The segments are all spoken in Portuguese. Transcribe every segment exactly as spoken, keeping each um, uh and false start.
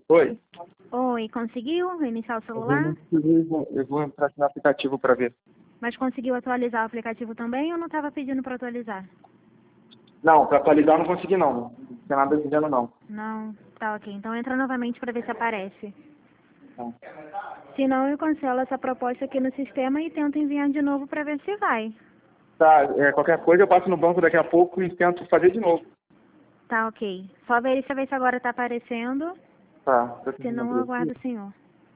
Oi. Oi, conseguiu reiniciar o Eu vou, celular? eu vou, eu vou entrar aqui no aplicativo para ver. Mas conseguiu atualizar o aplicativo também ou não estava pedindo para atualizar? Não, para atualizar eu não consegui não. Não tem nada dizendo não. Não, tá ok. Então entra novamente para ver se aparece. Tá. Se não, eu cancelo essa proposta aqui no sistema e tento enviar de novo para ver se vai. Tá, é, qualquer coisa eu passo no banco daqui a pouco e tento fazer de novo. Tá ok. Só verifica ver se agora está aparecendo. Tá. Tô Se tentando não, eu abrir aguardo aqui. o senhor.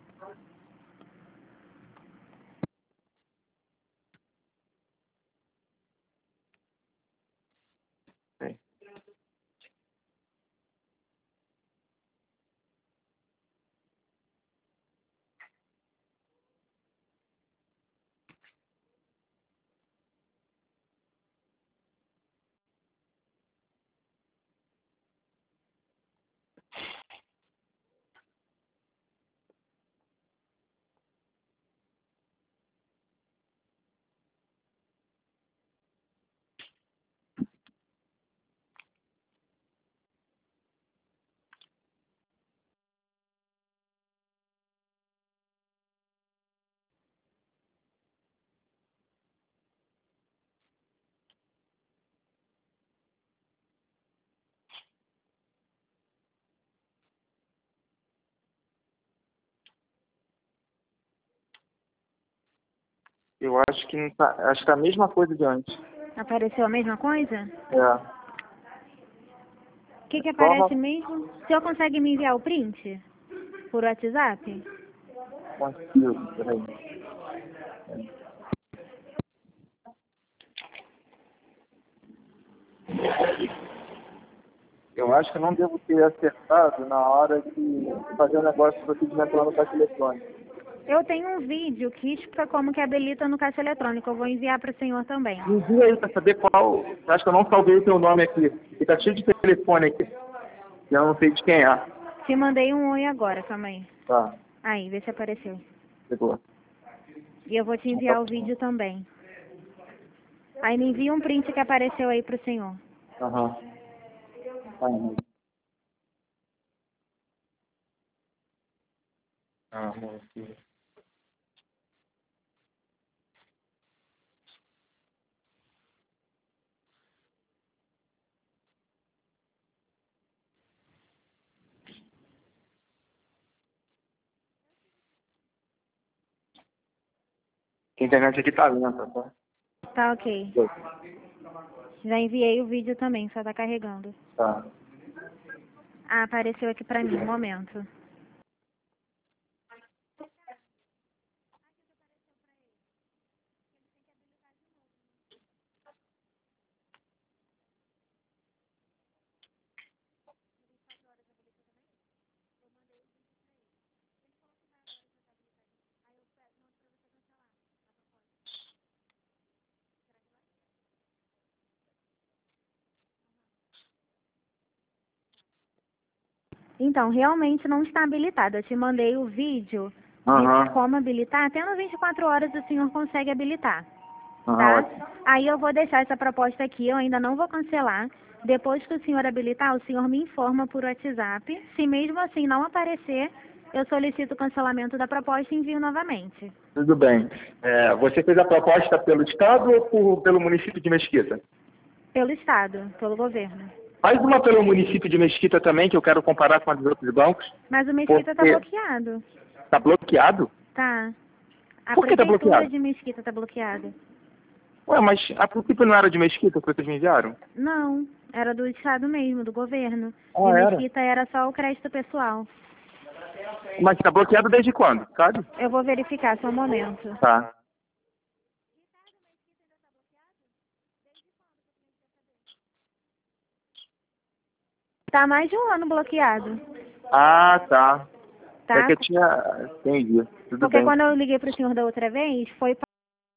Peraí. Eu acho que não tá. Acho que tá a mesma coisa de antes. Apareceu a mesma coisa? É. O que que Prova. aparece mesmo? O senhor consegue me enviar o print? Por WhatsApp? Consigo, peraí. Eu acho que eu não devo ter acertado na hora de fazer o negócio do procedimento lá no caixa eletrônico. Eu tenho um vídeo que explica como que habilita no caixa eletrônico. Eu vou enviar para o senhor também. Me envia aí pra saber qual. Acho que eu não salvei o teu nome aqui. E tá cheio de telefone aqui. E eu não sei de quem é. Te mandei um oi agora, calma aí. Tá, Aí, vê se apareceu. chegou. E eu vou te enviar o vídeo também. Aí me envia um print que apareceu aí pro senhor. Aham. Aham. Ah, amor, aqui. A internet aqui tá lenta, tá? Tá ok. Já enviei o vídeo também, só tá carregando. Tá. Ah, apareceu aqui pra mim, um momento. Então, realmente não está habilitado. Eu te mandei o vídeo de Aham. como habilitar. Até nas vinte e quatro horas o senhor consegue habilitar, Aham, tá? ótimo. Aí eu vou deixar essa proposta aqui, eu ainda não vou cancelar. Depois que o senhor habilitar, o senhor me informa por WhatsApp. Se mesmo assim não aparecer, eu solicito o cancelamento da proposta e envio novamente. Tudo bem. É, você fez a proposta pelo Estado ou por, pelo município de Mesquita? Pelo Estado, pelo governo. Faz uma pelo município de Mesquita também, que eu quero comparar com a dos outros bancos. Mas o Mesquita está Porque bloqueado. tá bloqueado? Tá. A Por que tá prefeitura bloqueado? de Mesquita está bloqueada. Ué, mas a princípio não era de Mesquita que vocês me enviaram? Não, era do Estado mesmo, do governo. De Ah, era? Mesquita era só o crédito pessoal. Mas tá bloqueado desde quando, sabe? Eu vou verificar, só um momento. Tá. Tá mais de um ano bloqueado, Ah, tá. É tá? que eu tinha... Entendi. Tudo Porque bem. quando eu liguei pro senhor da outra vez, foi pra...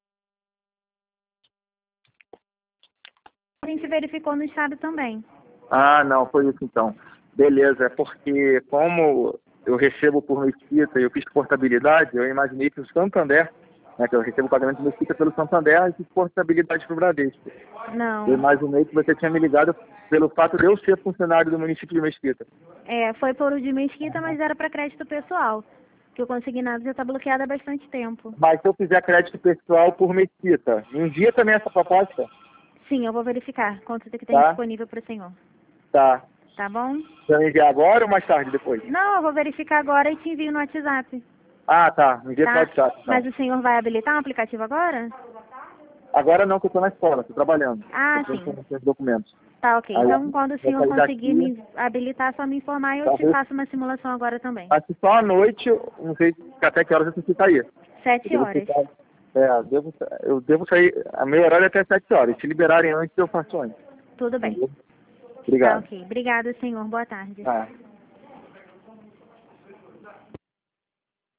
A gente verificou no Estado também. Ah, não, foi isso então. Beleza, é porque como eu recebo por Mesquita e eu fiz portabilidade, eu imaginei que o Santander né, que eu recebo pagamento de Mesquita pelo Santander e que for estabilidade para o Bradesco. Não. Eu imaginei que você tinha me ligado pelo fato de eu ser funcionário do município de Mesquita. É, foi por o de Mesquita, mas era para crédito pessoal, que o consignado já está bloqueado há bastante tempo. Mas se eu fizer crédito pessoal por Mesquita, envia também essa proposta? Sim, eu vou verificar quanto que tem Tá. disponível para o senhor. Tá. Tá bom? Você vai enviar agora ou mais tarde, depois? Não, eu vou verificar agora e te envio no WhatsApp. Ah, tá. Envia Tá? para o WhatsApp. Então. Mas o senhor vai habilitar o aplicativo agora? Agora não, que eu estou na escola, estou trabalhando. Ah, eu sim. tenho os documentos. Tá, ok. Aí, Então, quando o vou senhor sair conseguir daqui, me habilitar, só me informar e eu te talvez- faço uma simulação agora também. Acho que só à noite, não sei até que horas eu tenho que sair. Sete Eu devo horas. ficar- É, eu devo, eu devo sair, a meio horário é até sete horas. Se liberarem antes, eu faço antes. Tudo bem. Entendeu? Tá, Obrigado. ok. Obrigada, senhor. Boa tarde. Ah.